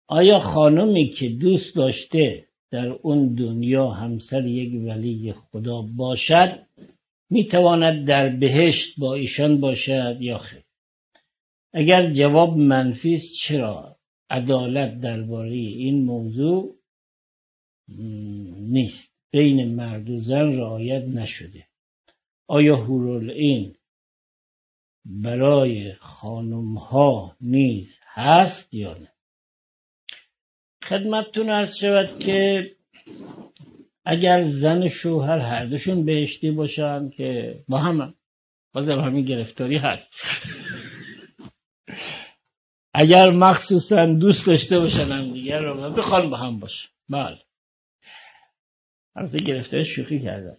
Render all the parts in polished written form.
آیا خانمی که دوست داشته در اون دنیا همسر یک ولی خدا باشد میتواند در بهشت با ایشان باشد یا خیر؟ اگر جواب منفی است چرا؟ عدالت درباره این موضوع نیست، بین مرد و زن رعایت نشده. آیا حورالعین برای خانم‌ها نیز هست یا نه؟ خدمتتون عرض شود که اگر زن شوهر هر دوشون بهشتی باشن که با هم بازم همین گرفتاری هست. اگر مخصوصا دوست داشته باشن هم دیگر رو بخوان با هم باشن، بله، البته گرفتاری شوخی کردن.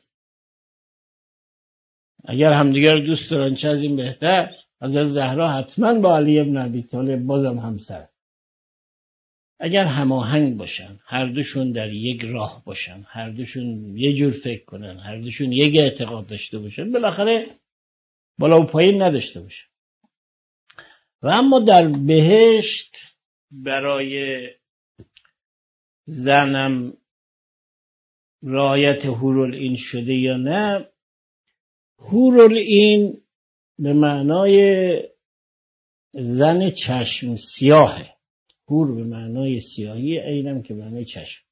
اگر همدیگر دوست دارن چه از این بهتر. حضرت زهرا حتما با علی بن ابی طالب بازم همسر. اگر هماهنگ باشن، هر دوشون در یک راه باشن، هر دوشون یه جور فکر کنن، هر دوشون یک اعتقاد داشته باشن، بالاخره بالا و پایین نداشته باشن. و اما در بهشت برای زنم رعایت حورالعین شده یا نه؟ حورالعین به معنای زن چشم سیاهه. حور به معنای سیاهی، عینم که به معنای چشم.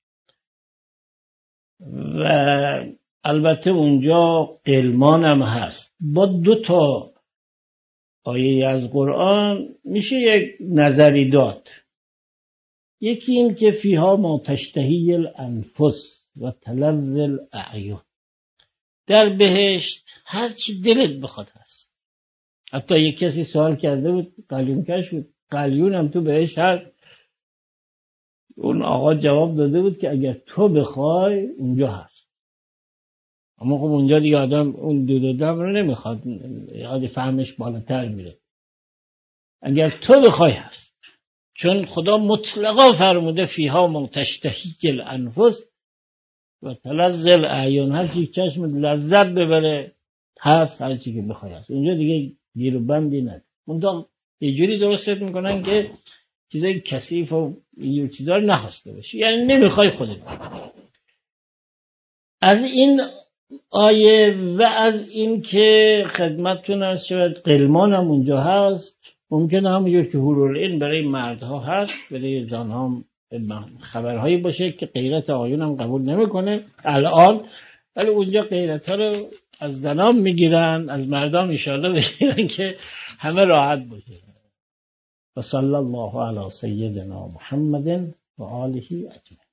و البته اونجا غلمان هم هست. با 2 تا آیه از قرآن میشه یک نظری داد. یکی این که فیها ما تشتهی الانفس و تلذ الاعین، در بهشت هر چی دلت بخواد هست. حتی یک کسی سوال کرده بود، قلیون کش بود، قلیون هم تو بهشت هست. اون آقا جواب داده بود که اگر تو بخوای اونجا هست. اما خب اونجا دیگه آدم اون دودم رو نمیخواد، یاد فهمش بالاتر میره. اگر تو بخوای هست، چون خدا مطلقا فرموده فیها ما تشتهی الانفس و تلذ الاعین، هر چی چشم لذت ببره هست، هر چی که بخوای هست. اونجا دیگه گیر و بندی نداره. اونجا یه جوری درست میکنن که چیزای کثیف و این چیزا رو نخواسته باشی، یعنی نمیخوای خودت. از این آیه و از این که خدمتتون عرض شود غلمان هم اونجا هست، ممکنه همونجور که حورالعین برای مردها هست، برای زنها خبرهایی باشه که غیرت آقایون هم قبول نمیکنه الان، ولی اونجا غیرت ها رو از زنان میگیرن، از مردان انشاءالله بگیرن که همه راحت باشه. و صلی الله علی سیدنا محمد و آله اجمعین.